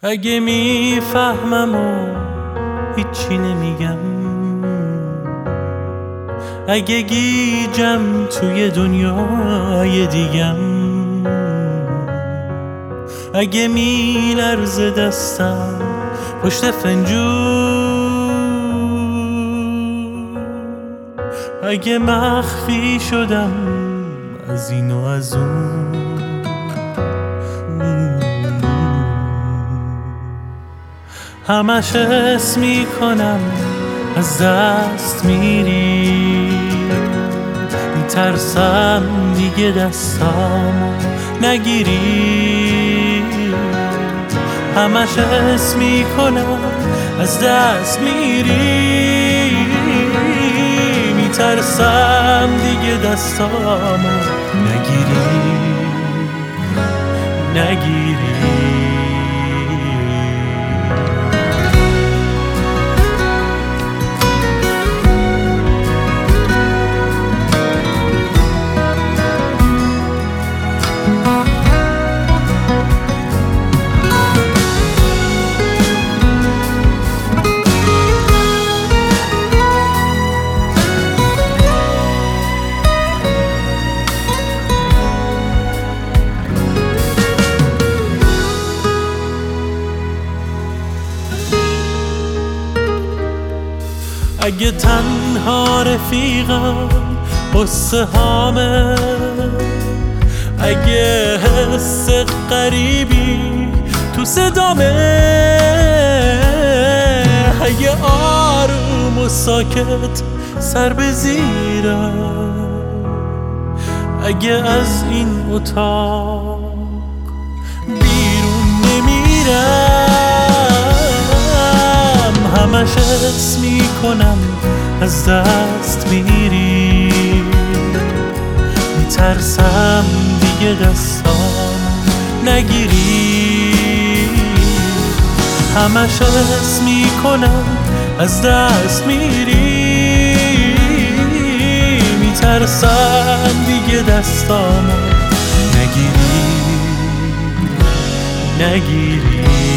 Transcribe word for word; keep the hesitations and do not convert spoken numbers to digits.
اگه میفهمم و هیچی نمیگم، اگه گیجم توی دنیای دیگم، اگه میلرزه دستم پشت فنجون، اگه مخفی شدم از این و از اون، همش حس میکنم از دست میری، میترسم دیگه دستامو نگیری، همش حس میکنم از دست میری، میترسم دیگه دستامو نگیری نگیری اگه تنها رفیقم قصه هامه، اگه حس غریبی تو صدامه، اگه آروم و ساکت سر به زیرم، اگه از این اتاق بیرون نمیرم، همش حس میکنم از دست میری، میترسم دیگه دستام نگیری، همش حس میکنم از دست میری، میترسم دیگه دستام نگیری نگیری